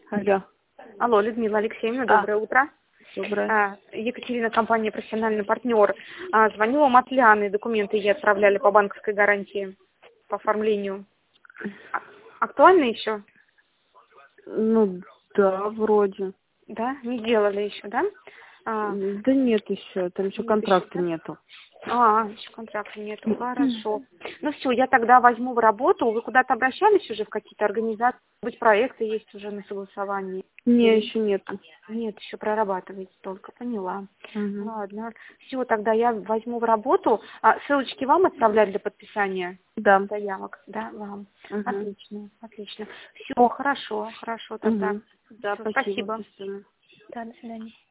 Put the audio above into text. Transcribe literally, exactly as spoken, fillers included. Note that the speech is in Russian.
Алло. Алло, Людмила Алексеевна, А. доброе утро. Доброе. А, Екатерина, компания «Профессиональный партнер». А, Звоню вам от Ляны, документы ей отправляли по банковской гарантии, по оформлению. А- Актуально еще? Ну, да, вроде. Да? Не делали еще, да? А, Да нет еще, там еще Нет контракта еще, да? нету. А, еще контракта нету, хорошо. Ну все, я тогда возьму в работу. Вы куда-то обращались уже в какие-то организации? Может быть, проекты есть уже на согласовании? Не, Или еще нету. нет, еще прорабатываете только, поняла. Угу. Ладно. Все, тогда я возьму в работу. А, ссылочки вам отправлять для подписания Да. заявок? Да, вам. Угу. Отлично, отлично. Все, хорошо, хорошо тогда. Угу. Да, Всё, спасибо. спасибо. До свидания. Да, до свидания.